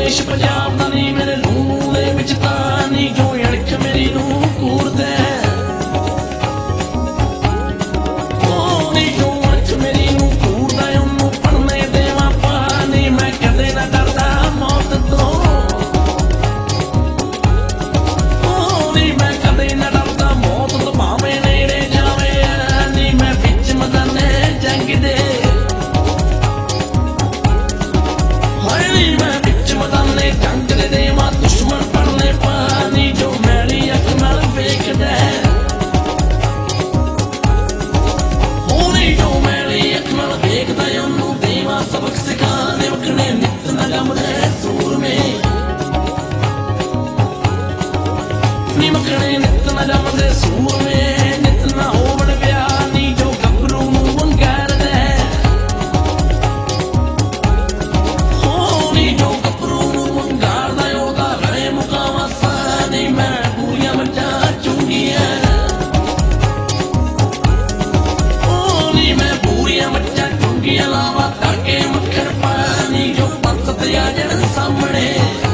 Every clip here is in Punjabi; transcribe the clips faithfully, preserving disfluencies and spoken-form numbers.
ਦੇਸ਼ ਪੰਜਾਬ ਦਾ ਨੀ ਮੇਰੇ ਲੂਹ ਦੇ ਵਿੱਚ ਤਾਂ ਨੀ ਜੋ ਅਣਖ ਮੇਰੀ ਨੂੰ ਕੂੜਦਾ ਉਹ ਨੀ ਜੋ ਅਣਖ ਮੇਰੀ ਨੂੰ ਕੂੜਦਾ ਉਹਨੂੰ ਪੜਨੇ ਦੇਵਾਂ ਪਾਣੀ ਮੈਂ ਕਦੇ ਨਾ ਡਰਦਾ ਮੌਤ ਤੋਂ ਉਹ ਨੀ ਮੈਂ ਕਦੇ ਨਾ ਡਰਦਾ ਮੌਤ ਤੋਂ ਭਾਵੇਂ ਨੇੜੇ ਜਾਵੇ ਨੀ ਮੈਂ ਵਿੱਚ ਮੈਦਾਨੇ ਜੰਗ ਦੇ ਜੰਗ ਦੇ ਦੇਵਾਂ ਦੁਸ਼ਮਣ ਪੜਨੇ ਪਾਣੀ ਜੋ ਮੈਲੀ ਅੱਖ ਨਾਲ ਵੇਖਦਾ ਹੋਣੀ ਜੋ ਮੈਲੀ ਅੱਖ ਨਾਲ ਵੇਖਦਾ ਉਹਨੂੰ ਦੇਵਾਂ ਸਬਕ ਸਿਖਾਣੇ ਵਖਣੇ ਨਿਤ ਨਗਮ ਦੇ ਸੂਰਮੇ ਨੀ ਮਖਣੇ ਨਿਤ ਨਗਮ ਦੇ ਸੂਰਮੇ ਨਿਤ ਨਾ ਹੋਵਣ ਵਿਆਹ ਨੀ ਜੋ ਗੱਭਰੂ ਨੂੰ ਵੰਗਾਰਦਾ ਹੋਣੀ ਜੋ ਲਾਵਾ ਤਾਕੇ ਮੱਖਣ ਪਾਣੀ ਜੋ ਪੰਸਤ ਆ ਜਣ ਸਾਹਮਣੇ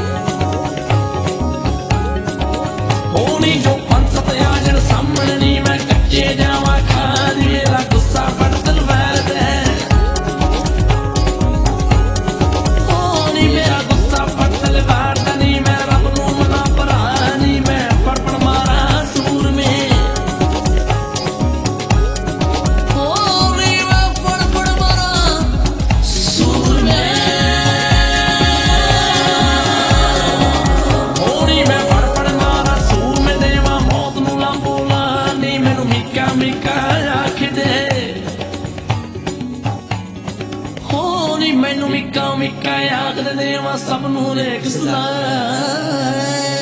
ਹੋਣੀ ਜੋ ਪੰਸਤ ਆ ਜਣ ਸਾਹਮਣੇ ਨੀ ਮੈਂ ਕੱਚੇ ਜਾਵਾਂ ਖਾਦੀ ਮੇਰਾ ਗੁੱਸਾ ਬੜ ਤਲਵਾਰ ਦਾ ਹੋਣੀ ਮੇਰਾ ਗੁੱਸਾ ਬੜ ਤਲਵਾਰ ਦਾ ਨੀ ਮੈਂ ਰੱਬ ਨੂੰ ਮਨਾ ਭਰਾ ਨੀ ਮੈਂ ਫੜ ਫੜ ਮਾਰਾਂ ਸੂਰਮੇ ਮੈਨੂੰ ਮਿੱਕਾ ਮਿੱਕਾ ਆਖਦੇ ਦੇਵਾਂ ਸਭ ਨੂੰ ਰੇਖ ਸਦਾ।